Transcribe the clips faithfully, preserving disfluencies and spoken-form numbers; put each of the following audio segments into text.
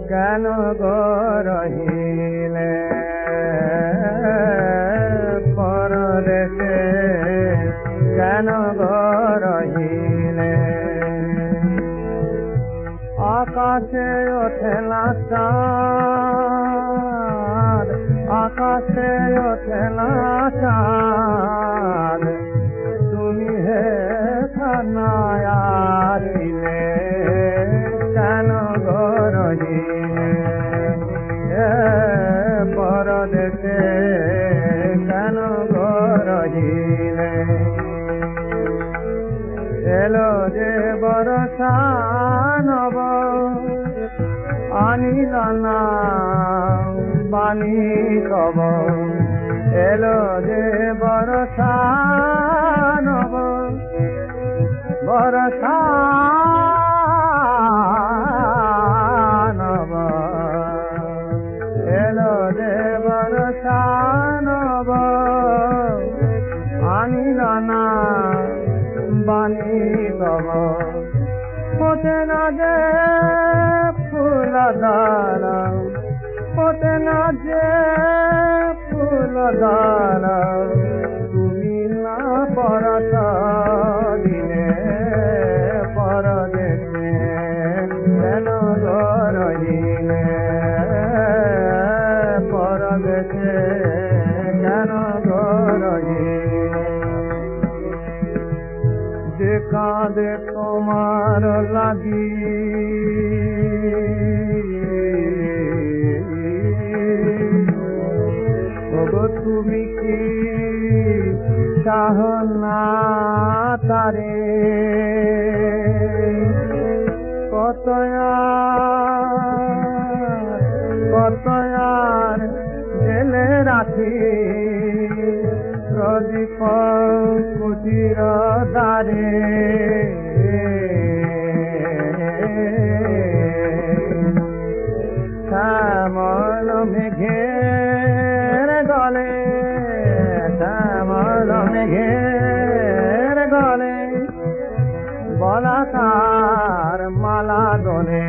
কেন গো রহিলে পরদেশে কেন গো রহিলে আকাশে ওঠে না চাঁদ আকাশে ওঠে না চাঁদ তুমি হে থানায় আসিলে কেন গো রহিলে পরদেশে কেন গো রহিলে এলো যে বরষা নব আনিল না বাণী কব এলো যে বরষা নব বরষা নব এলো যে বরষা নব আনিল না বাণী কব ফোটে না যে ফুল দানা ফোটে না যে ফুল দানা তুমি না পরশ দিলে পরদেশে কেন গো রহিলে পরদেশে কেন গো রহিলে যে কাঁদে তোমার লাগি তুমি কি চাহ না তারে কত কত জেলে রাখি প্রদীপ কুটির দ্বারে শ্যামল মেঘের গলে শ্যামল মেঘের গলে বলাকার মালা দোলে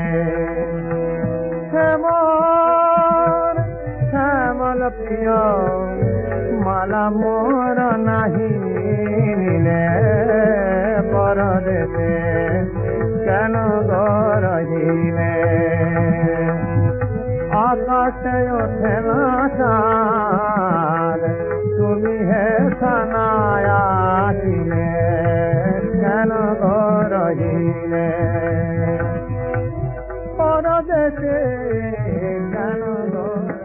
শ্যামল শ্যামল প্রিয় মালা মোর নাহি নিলে পরদেশে কেন গো রহিলে আকাশে ওঠে না চাঁদ তুমি হে থানায় আসিলে কেন গো রহিলে পরদেশে কেন গো